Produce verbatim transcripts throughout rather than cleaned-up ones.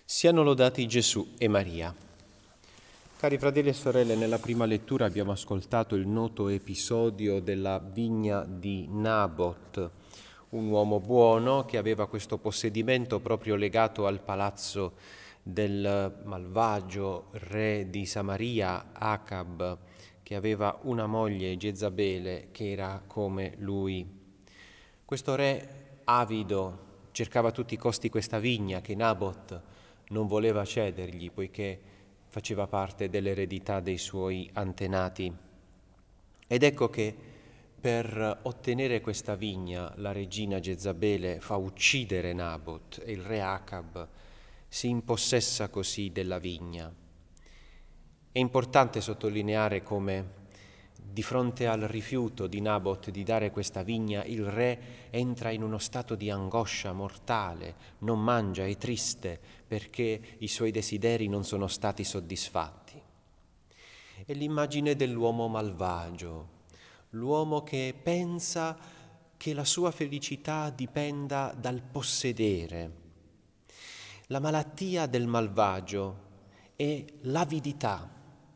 Siano lodati Gesù e Maria. Cari fratelli e sorelle, nella prima lettura abbiamo ascoltato il noto episodio della vigna di Nabot, un uomo buono che aveva questo possedimento proprio legato al palazzo del malvagio re di Samaria, Acab, che aveva una moglie, Jezabele, che era come lui. Questo re avido cercava a tutti i costi questa vigna che Nabot non voleva cedergli, poiché faceva parte dell'eredità dei suoi antenati. Ed ecco che per ottenere questa vigna la regina Jezabele fa uccidere Nabot e il re Acab si impossessa così della vigna. È importante sottolineare come di fronte al rifiuto di Nabot di dare questa vigna, il re entra in uno stato di angoscia mortale, non mangia, è triste perché i suoi desideri non sono stati soddisfatti. È l'immagine dell'uomo malvagio, l'uomo che pensa che la sua felicità dipenda dal possedere. La malattia del malvagio è l'avidità,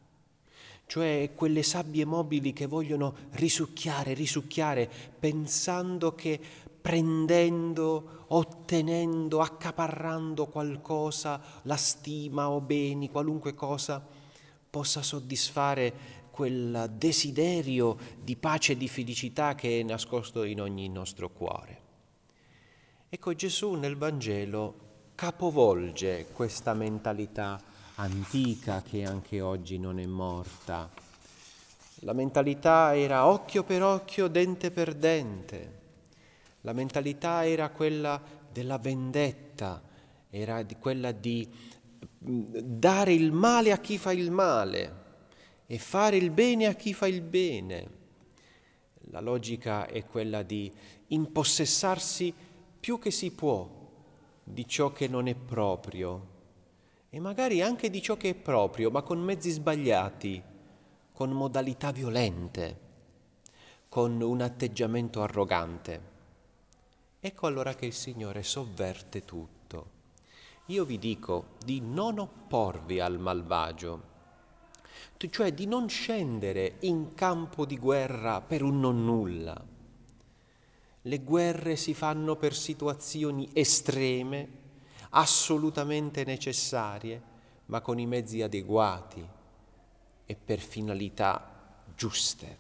cioè quelle sabbie mobili che vogliono risucchiare, risucchiare, pensando che prendendo, ottenendo, accaparrando qualcosa, la stima o beni, qualunque cosa, possa soddisfare quel desiderio di pace e di felicità che è nascosto in ogni nostro cuore. Ecco, Gesù nel Vangelo capovolge questa mentalità antica che anche oggi non è morta. La mentalità era occhio per occhio, dente per dente. La mentalità era quella della vendetta, era di quella di dare il male a chi fa il male e fare il bene a chi fa il bene. La logica è quella di impossessarsi più che si può di ciò che non è proprio e magari anche di ciò che è proprio, ma con mezzi sbagliati, con modalità violente, con un atteggiamento arrogante. Ecco allora che il Signore sovverte tutto. Io vi dico di non opporvi al malvagio, cioè di non scendere in campo di guerra per un nonnulla. Le guerre si fanno per situazioni estreme, assolutamente necessarie, ma con i mezzi adeguati e per finalità giuste.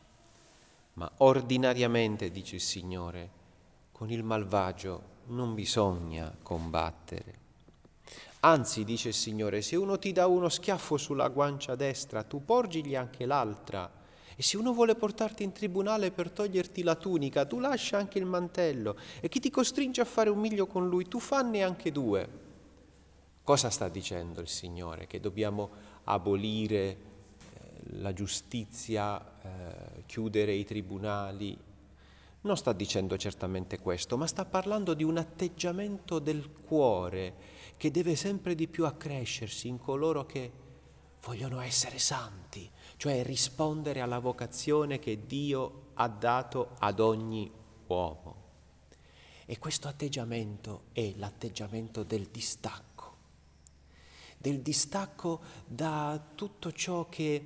Ma ordinariamente, dice il Signore, con il malvagio non bisogna combattere. Anzi, dice il Signore, se uno ti dà uno schiaffo sulla guancia destra, tu porgigli anche l'altra. E se uno vuole portarti in tribunale per toglierti la tunica, tu lascia anche il mantello. E chi ti costringe a fare un miglio con lui, tu fanne anche due. Cosa sta dicendo il Signore? Che dobbiamo abolire eh, la giustizia, eh, chiudere i tribunali? Non sta dicendo certamente questo, ma sta parlando di un atteggiamento del cuore che deve sempre di più accrescersi in coloro che vogliono essere santi, cioè rispondere alla vocazione che Dio ha dato ad ogni uomo. E questo atteggiamento è l'atteggiamento del distacco, del distacco da tutto ciò che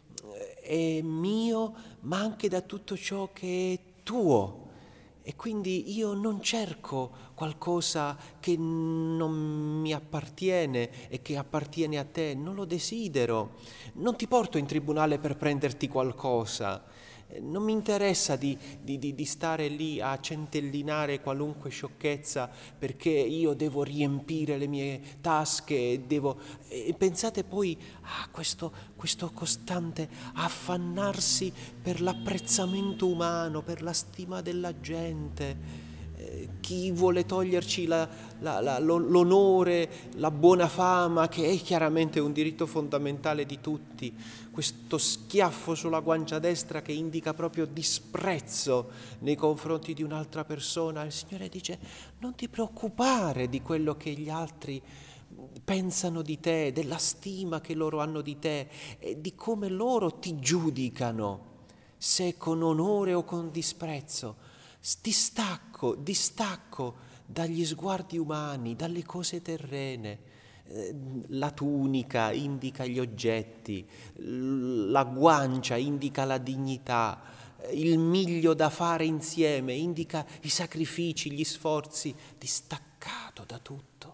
è mio, ma anche da tutto ciò che è tuo. E quindi io non cerco qualcosa che non mi appartiene e che appartiene a te, non lo desidero. Non ti porto in tribunale per prenderti qualcosa. Non mi interessa di, di, di, di stare lì a centellinare qualunque sciocchezza perché io devo riempire le mie tasche e devo... E pensate poi a questo, questo costante affannarsi per l'apprezzamento umano, per la stima della gente. Eh, chi vuole toglierci la, la, la, l'onore, la buona fama, che è chiaramente un diritto fondamentale di tutti, questo schiaffo sulla guancia destra che indica proprio disprezzo nei confronti di un'altra persona. Il Signore dice: non ti preoccupare di quello che gli altri pensano di te, della stima che loro hanno di te e di come loro ti giudicano, se con onore o con disprezzo. Distacco, distacco dagli sguardi umani, dalle cose terrene. la tunica indica gli oggetti, la guancia indica la dignità, il miglio da fare insieme indica i sacrifici, gli sforzi, distaccato da tutto.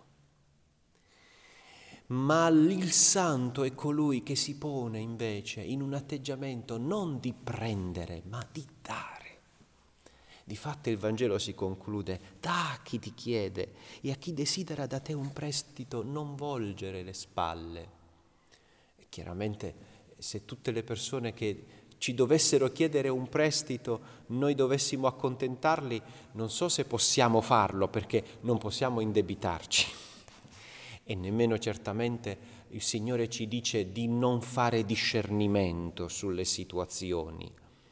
Ma il santo è colui che si pone invece in un atteggiamento non di prendere, ma di dare. Difatti il Vangelo si conclude: da a chi ti chiede e a chi desidera da te un prestito non volgere le spalle. E chiaramente se tutte le persone che ci dovessero chiedere un prestito noi dovessimo accontentarli, non so se possiamo farlo, perché non possiamo indebitarci. E nemmeno certamente il Signore ci dice di non fare discernimento sulle situazioni,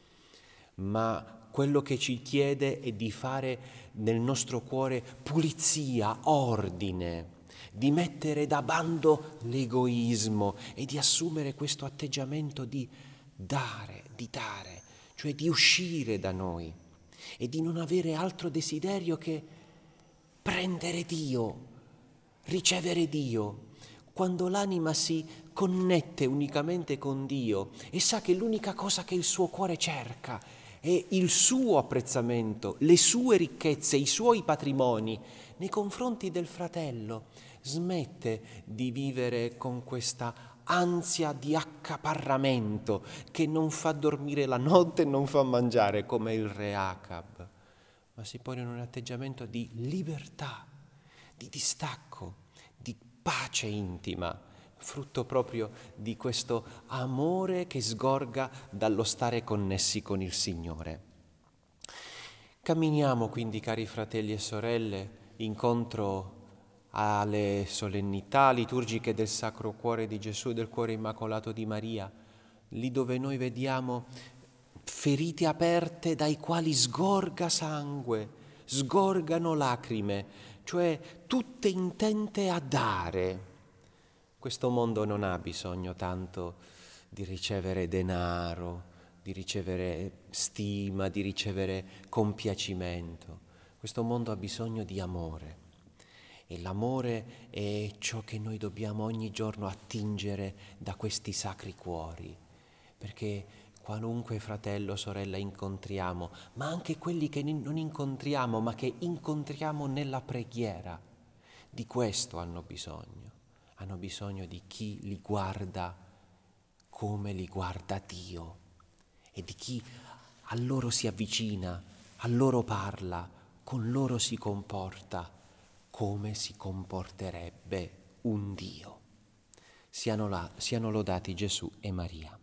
ma quello che ci chiede è di fare nel nostro cuore pulizia, ordine, di mettere da bando l'egoismo e di assumere questo atteggiamento di dare, di dare, cioè di uscire da noi e di non avere altro desiderio che prendere Dio, ricevere Dio. Quando l'anima si connette unicamente con Dio e sa che l'unica cosa che il suo cuore cerca è il suo apprezzamento, le sue ricchezze, i suoi patrimoni nei confronti del fratello, smette di vivere con questa ansia di accaparramento che non fa dormire la notte e non fa mangiare come il re Acab, ma si pone in un atteggiamento di libertà, di distacco, di pace intima, frutto proprio di questo amore che sgorga dallo stare connessi con il Signore. Camminiamo quindi, cari fratelli e sorelle, incontro alle solennità liturgiche del Sacro Cuore di Gesù e del Cuore Immacolato di Maria, lì dove noi vediamo ferite aperte dai quali sgorga sangue, sgorgano lacrime, cioè tutte intente a dare. Questo mondo non ha bisogno tanto di ricevere denaro, di ricevere stima, di ricevere compiacimento. Questo mondo ha bisogno di amore. E l'amore è ciò che noi dobbiamo ogni giorno attingere da questi sacri cuori, perché qualunque fratello o sorella incontriamo, ma anche quelli che non incontriamo, ma che incontriamo nella preghiera, di questo hanno bisogno. Hanno bisogno di chi li guarda come li guarda Dio e di chi a loro si avvicina, a loro parla, con loro si comporta come si comporterebbe un Dio. Siano, là, siano lodati Gesù e Maria.